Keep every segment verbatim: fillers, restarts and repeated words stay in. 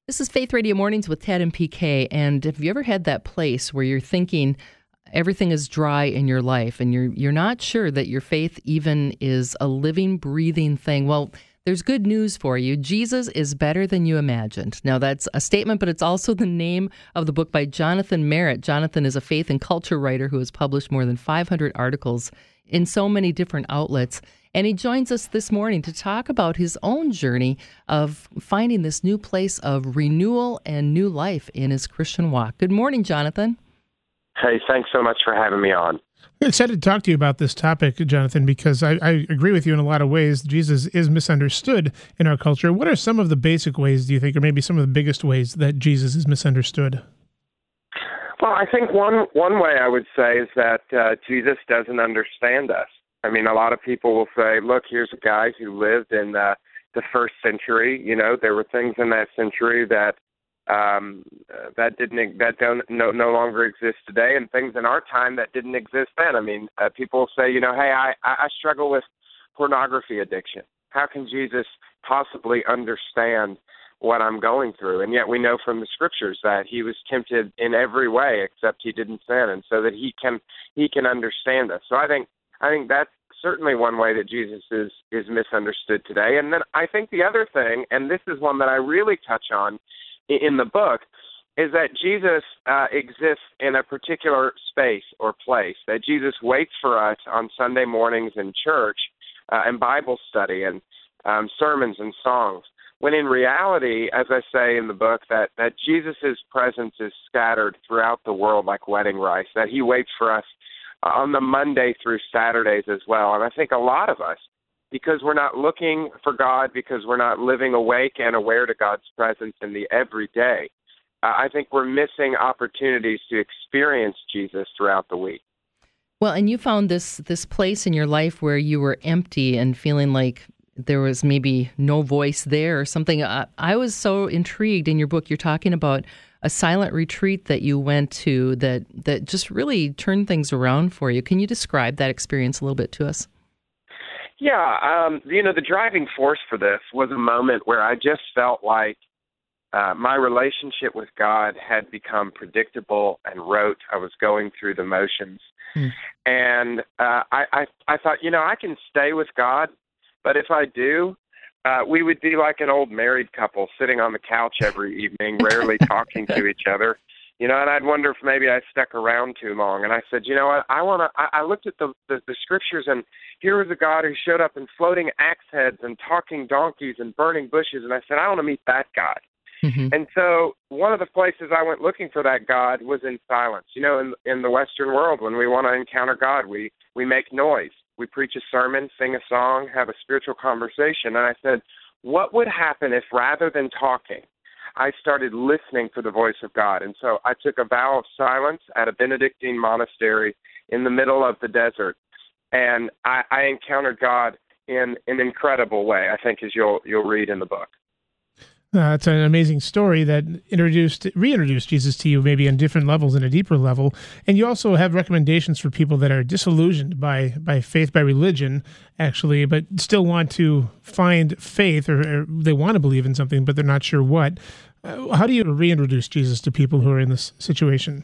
This is Faith Radio Mornings with Ted and P K. And have you ever had that place where you're thinking everything is dry in your life and you're you're not sure that your faith even is a living, breathing thing? Well, there's good news for you. Jesus is better than you imagined. Now, that's a statement, but it's also the name of the book by Jonathan Merritt. Jonathan is a faith and culture writer who has published more than five hundred articles in so many different outlets. And he joins us this morning to talk about his own journey of finding this new place of renewal and new life in his Christian walk. Good morning, Jonathan. Hey, thanks so much for having me on. I'm excited to talk to you about this topic, Jonathan, because I, I agree with you in a lot of ways. Jesus is misunderstood in our culture. What are some of the basic ways, do you think, or maybe some of the biggest ways that Jesus is misunderstood? Well, I think one, one way I would say is that uh, Jesus doesn't understand us. I mean, a lot of people will say, look, here's a guy who lived in uh, the first century. You know, there were things in that century that um, uh, that didn't that don't no, no longer exist today, and things in our time that didn't exist then. I mean, uh, people will say, you know, hey, I, I struggle with pornography addiction. How can Jesus possibly understand what I'm going through? And yet we know from the scriptures that he was tempted in every way except he didn't sin, and so that he can he can understand us. So I think I think that's certainly one way that Jesus is is misunderstood today. And then I think the other thing, and this is one that I really touch on in the book, is that Jesus uh, exists in a particular space or place, that Jesus waits for us on Sunday mornings in church uh, and Bible study and um, sermons and songs, when in reality, as I say in the book, that, that Jesus' presence is scattered throughout the world like wedding rice, that he waits for us on the Monday through Saturdays as well. And I think a lot of us, because we're not looking for God, because we're not living awake and aware to God's presence in the everyday, uh, I think we're missing opportunities to experience Jesus throughout the week. Well, and you found this this place in your life where you were empty and feeling like there was maybe no voice there or something. I, I was so intrigued in your book. You're talking about a silent retreat that you went to that, that just really turned things around for you. Can you describe that experience a little bit to us? Yeah, um, you know, the driving force for this was a moment where I just felt like uh, my relationship with God had become predictable and rote. I was going through the motions. Hmm. And uh, I, I, I thought, you know, I can stay with God, but if I do, uh, we would be like an old married couple sitting on the couch every evening, rarely talking to each other. You know, and I'd wonder if maybe I stuck around too long. And I said, you know what, I want to, I, I looked at the, the, the scriptures, and here was a God who showed up in floating axe heads and talking donkeys and burning bushes. And I said, I want to meet that God. Mm-hmm. And so one of the places I went looking for that God was in silence. You know, in, in the Western world, when we want to encounter God, we, we make noise. We preach a sermon, sing a song, have a spiritual conversation. And I said, what would happen if rather than talking, I started listening for the voice of God? And so I took a vow of silence at a Benedictine monastery in the middle of the desert, and I, I encountered God in an incredible way, I think, as you'll you'll read in the book. Uh, it's an amazing story that introduced, reintroduced Jesus to you maybe on different levels and a deeper level. And you also have recommendations for people that are disillusioned by, by faith, by religion, actually, but still want to find faith, or, or they want to believe in something, but they're not sure what. Uh, how do you reintroduce Jesus to people who are in this situation?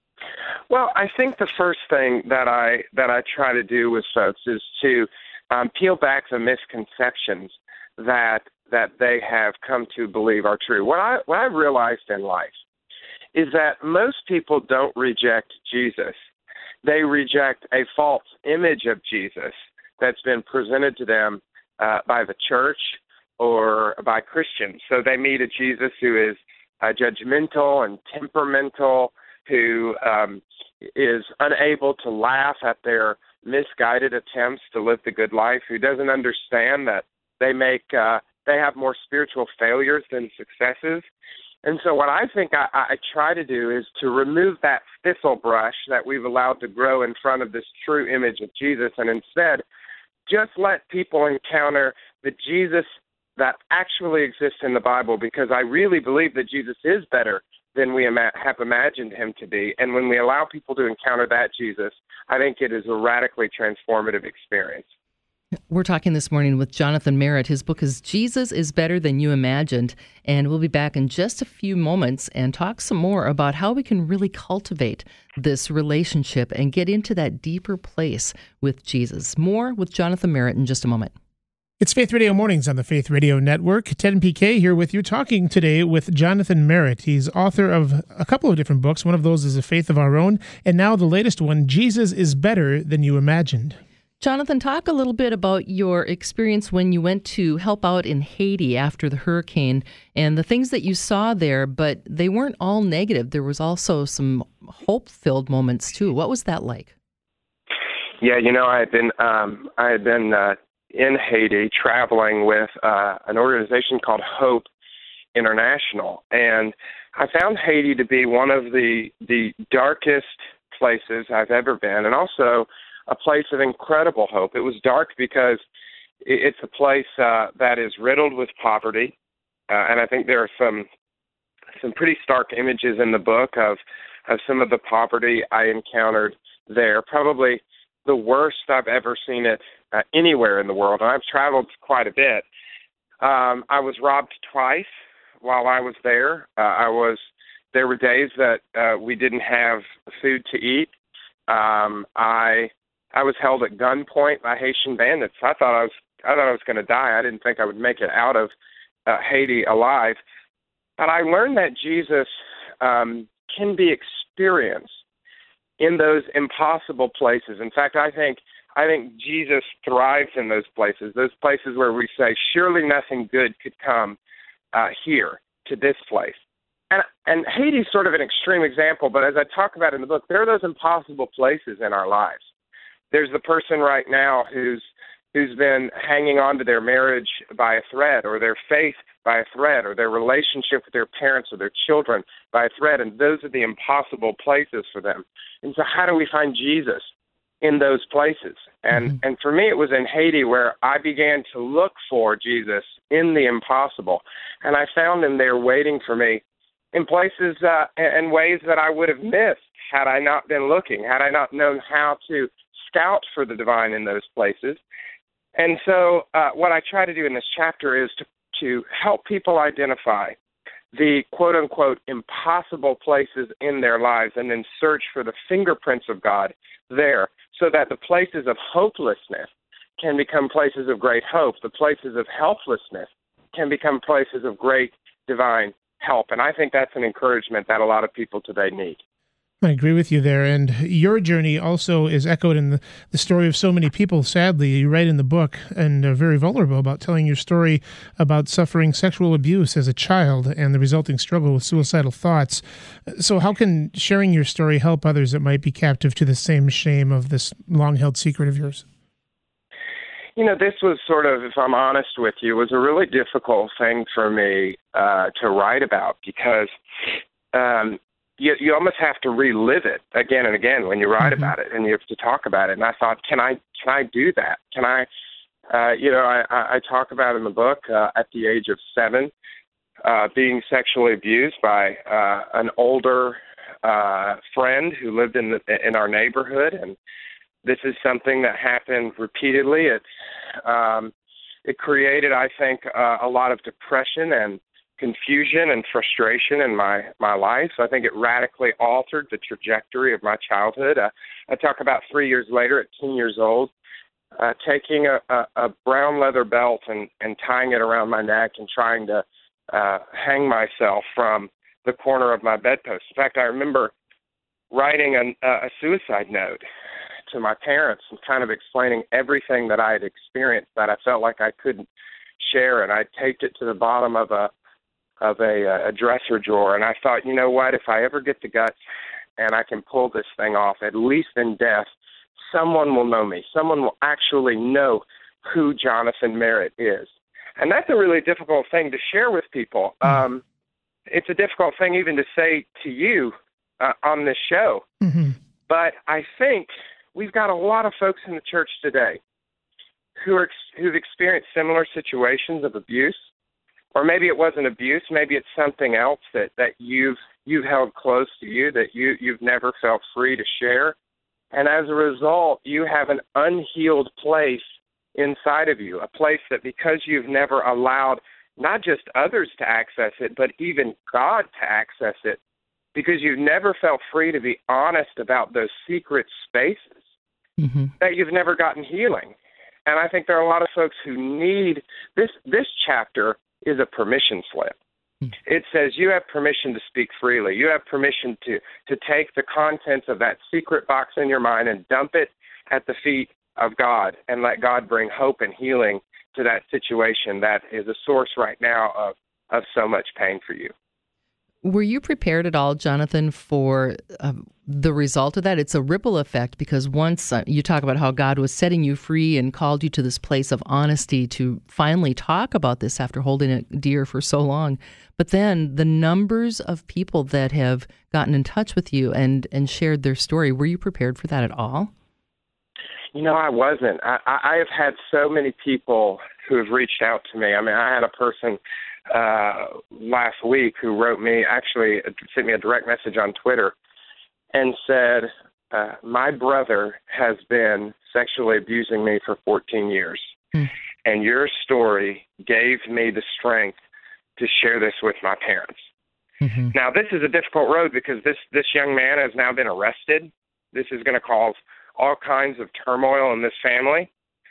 Well, I think the first thing that I that I try to do with folks is to um, peel back the misconceptions that that they have come to believe are true. What I what I realized in life is that most people don't reject Jesus. They reject a false image of Jesus that's been presented to them uh, by the church or by Christians. So they meet a Jesus who is uh, judgmental and temperamental, who um, is unable to laugh at their misguided attempts to live the good life, who doesn't understand that they make uh, they have more spiritual failures than successes. And so what I think I, I try to do is to remove that thistle brush that we've allowed to grow in front of this true image of Jesus, and instead just let people encounter the Jesus that actually exists in the Bible, because I really believe that Jesus is better than we ima- have imagined him to be. And when we allow people to encounter that Jesus, I think it is a radically transformative experience. We're talking this morning with Jonathan Merritt. His book is Jesus is Better Than You Imagined, and we'll be back in just a few moments and talk some more about how we can really cultivate this relationship and get into that deeper place with Jesus. More with Jonathan Merritt in just a moment. It's Faith Radio Mornings on the Faith Radio Network. Ted and P K here with you, talking today with Jonathan Merritt. He's author of a couple of different books. One of those is A Faith of Our Own, and now the latest one, Jesus is Better Than You Imagined. Jonathan, talk a little bit about your experience when you went to help out in Haiti after the hurricane and the things that you saw there, but they weren't all negative. There was also some hope-filled moments too. What was that like? Yeah, you know, I had been um, I had been uh, in Haiti traveling with uh, an organization called Hope International, and I found Haiti to be one of the the darkest places I've ever been, and also a place of incredible hope. It was dark because it's a place uh, that is riddled with poverty, uh, and I think there are some some pretty stark images in the book of of some of the poverty I encountered there. Probably the worst I've ever seen it uh, anywhere in the world, and I've traveled quite a bit. Um, I was robbed twice while I was there. Uh, I was there were days that uh, we didn't have food to eat. Um, I I was held at gunpoint by Haitian bandits. I thought I was I thought I was going to die. I didn't think I would make it out of uh, Haiti alive. But I learned that Jesus um, can be experienced in those impossible places. In fact, I think I think Jesus thrives in those places. Those places where we say, surely nothing good could come uh, here to this place. And and Haiti's sort of an extreme example. But as I talk about in the book, there are those impossible places in our lives. There's the person right now who's who's been hanging on to their marriage by a thread, or their faith by a thread, or their relationship with their parents or their children by a thread, and those are the impossible places for them. And so how do we find Jesus in those places? And mm-hmm. and for me, it was in Haiti where I began to look for Jesus in the impossible, and I found him there waiting for me in places uh, and ways that I would have missed had I not been looking, had I not known how to scout for the divine in those places. And so uh, what I try to do in this chapter is to, to help people identify the quote-unquote impossible places in their lives and then search for the fingerprints of God there so that the places of hopelessness can become places of great hope. The places of helplessness can become places of great divine help. And I think that's an encouragement that a lot of people today need. I agree with you there. And your journey also is echoed in the, the story of so many people, sadly. You write in the book, and are very vulnerable about telling your story about suffering sexual abuse as a child and the resulting struggle with suicidal thoughts. So how can sharing your story help others that might be captive to the same shame of this long-held secret of yours? You know, this was sort of, if I'm honest with you, was a really difficult thing for me uh, to write about because um, You, you almost have to relive it again and again when you write mm-hmm. about it, and you have to talk about it. And I thought, can I can I do that? Can I, uh, you know, I, I talk about in the book uh, at the age of seven, uh, being sexually abused by uh, an older uh, friend who lived in the, in our neighborhood, and this is something that happened repeatedly. It um, it created, I think, uh, a lot of depression and confusion and frustration in my, my life. So I think it radically altered the trajectory of my childhood. Uh, I talk about three years later, at ten years old, uh, taking a, a, a brown leather belt and, and tying it around my neck and trying to uh, hang myself from the corner of my bedpost. In fact, I remember writing an, uh, a suicide note to my parents and kind of explaining everything that I had experienced that I felt like I couldn't share, and I taped it to the bottom of a of a, a dresser drawer. And I thought, you know what, if I ever get the guts and I can pull this thing off, at least in death, someone will know me. Someone will actually know who Jonathan Merritt is. And that's a really difficult thing to share with people. Um, it's a difficult thing even to say to you uh, on this show. Mm-hmm. But I think we've got a lot of folks in the church today who are who've experienced similar situations of abuse. Or maybe it wasn't abuse, maybe it's something else that, that you've you've held close to you, that you, you've never felt free to share. And as a result, you have an unhealed place inside of you, a place that because you've never allowed not just others to access it, but even God to access it, because you've never felt free to be honest about those secret spaces, mm-hmm. that you've never gotten healing. And I think there are a lot of folks who need this. This chapter is a permission slip. Mm-hmm. It says you have permission to speak freely. You have permission to, to take the contents of that secret box in your mind and dump it at the feet of God and let God bring hope and healing to that situation that is a source right now of, of so much pain for you. Were you prepared at all, Jonathan, for uh, the result of that? It's a ripple effect, because once uh, you talk about how God was setting you free and called you to this place of honesty to finally talk about this after holding it dear for so long. But then the numbers of people that have gotten in touch with you and, and shared their story, were you prepared for that at all? You know, I wasn't. I, I have had so many people who have reached out to me. I mean, I had a person uh, last week who wrote me, actually sent me a direct message on Twitter and said, uh, my brother has been sexually abusing me for fourteen years. Mm. And your story gave me the strength to share this with my parents. Mm-hmm. Now, this is a difficult road because this, this young man has now been arrested. This is going to cause all kinds of turmoil in this family.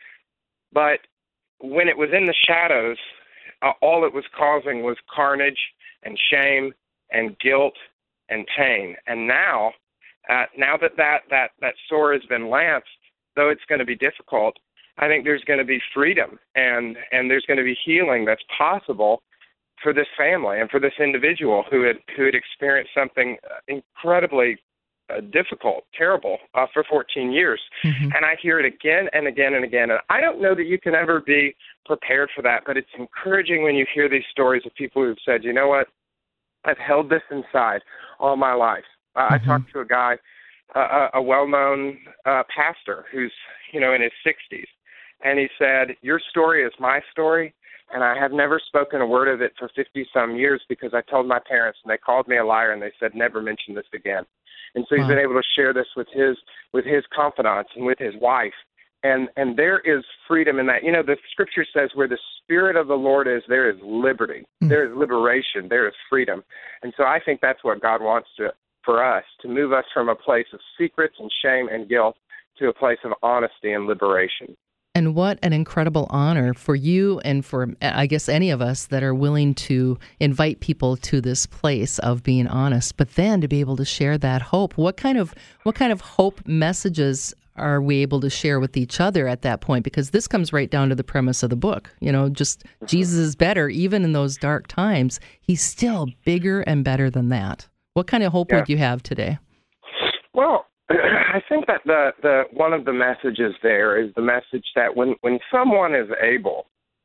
But when it was in the shadows, uh, all it was causing was carnage and shame and guilt and pain. And now, uh, now that, that that that sore has been lanced, though it's going to be difficult, I think there's going to be freedom and, and there's going to be healing that's possible for this family and for this individual who had who had experienced something incredibly Uh, difficult, terrible uh, for fourteen years. Mm-hmm. And I hear it again and again and again. And I don't know that you can ever be prepared for that, but it's encouraging when you hear these stories of people who've said, you know what, I've held this inside all my life. Uh, mm-hmm. I talked to a guy, uh, a well-known uh, pastor who's, you know, in his sixties. And he said, your story is my story. And I have never spoken a word of it for fifty-some years because I told my parents, and they called me a liar, and they said, never mention this again. And so he's wow. been able to share this with his with his confidants and with his wife. And and there is freedom in that. You know, the scripture says where the Spirit of the Lord is, there is liberty. Mm. There is liberation. There is freedom. And so I think that's what God wants to for us, to move us from a place of secrets and shame and guilt to a place of honesty and liberation. And what an incredible honor for you and for, I guess, any of us that are willing to invite people to this place of being honest, but then to be able to share that hope. What kind of what kind of hope messages are we able to share with each other at that point? Because this comes right down to the premise of the book. You know, just Jesus is better, even in those dark times. He's still bigger and better than that. What kind of hope yeah. would you have today? Well, I think that the, the one of the messages there is the message that when, when someone is able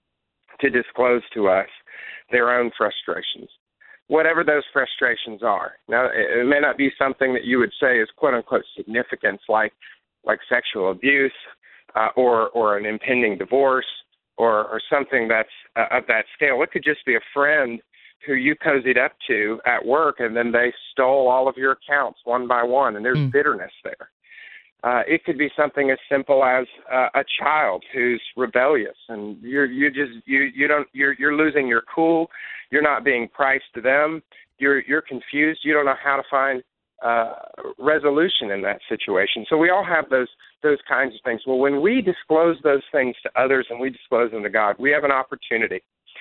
to disclose to us their own frustrations, whatever those frustrations are. Now, it, it may not be something that you would say is quote-unquote significance, like like sexual abuse uh, or or an impending divorce or, or something that's uh, of that scale. It could just be a friend who you cozied up to at work, and then they stole all of your accounts one by one, and there's mm. bitterness there. Uh, it could be something as simple as uh, a child who's rebellious, and you're you just you you don't you're you're losing your cool. You're not being priced to them. You're you're confused. You don't know how to find uh, resolution in that situation. So we all have those those kinds of things. Well, when we disclose those things to others and we disclose them to God, we have an opportunity.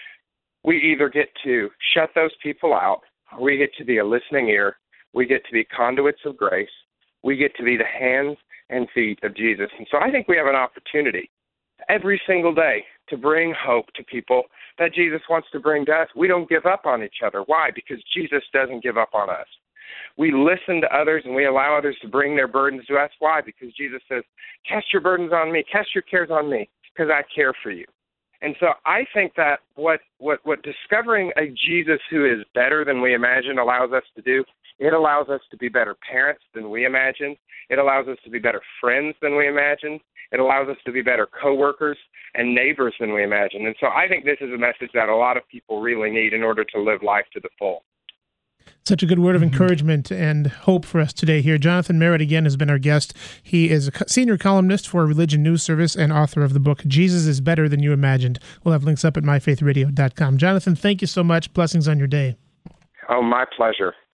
We either get to shut those people out, or we get to be a listening ear, we get to be conduits of grace, we get to be the hands and feet of Jesus. And so I think we have an opportunity every single day to bring hope to people that Jesus wants to bring to us. We don't give up on each other. Why? Because Jesus doesn't give up on us. We listen to others and we allow others to bring their burdens to us. Why? Because Jesus says, cast your burdens on me, cast your cares on me, because I care for you. And so I think that what, what, what discovering a Jesus who is better than we imagine allows us to do, it allows us to be better parents than we imagined. It allows us to be better friends than we imagined. It allows us to be better coworkers and neighbors than we imagined. And so I think this is a message that a lot of people really need in order to live life to the full. Such a good word of mm-hmm. encouragement and hope for us today here. Jonathan Merritt, again, has been our guest. He is a senior columnist for Religion News Service and author of the book, Jesus is Better Than You Imagined. We'll have links up at my faith radio dot com. Jonathan, thank you so much. Blessings on your day. Oh, my pleasure.